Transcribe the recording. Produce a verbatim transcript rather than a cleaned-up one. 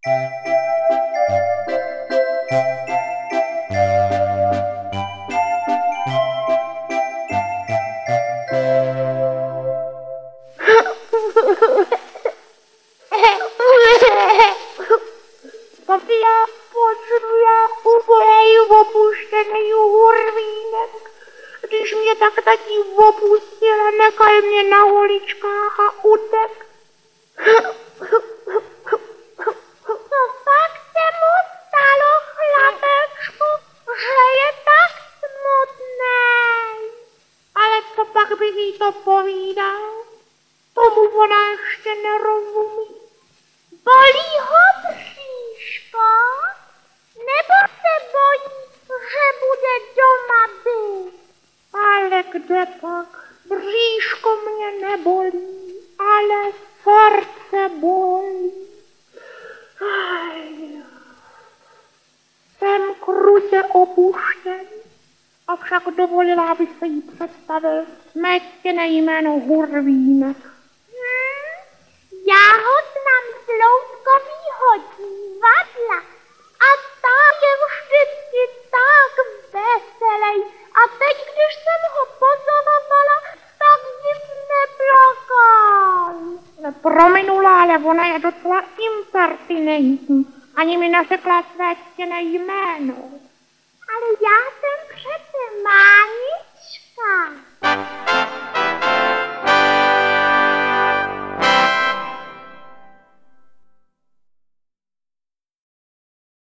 Sofia potřebuje úplnej opuštěnej hurvínek. Když mě tak tatí opustil, nechal mě na holičkách a utek. To fakt se mu stalo, chlapečku, že je tak smutnej. Ale co pak bych jí to povídal? Tomu ona ještě nerozumí. Bolí ho bříško? Nebo se bojí, že bude doma být? Ale kde pak? Bříško mě nebolí, ale srdce bolí. Aj. Jsem krutě opuštěn, avšak dovolila, aby se jí představil smětěné jméno Hurvínek. Hmm, já ho znám z loutkovýho divadla a tam je vždycky tak veselej. A teď, když jsem ho pozorovala, tak nic neplakal. Prominula, ale ona je docela impertinentní. Ani mi neřekla své ctěné jméno. Ale já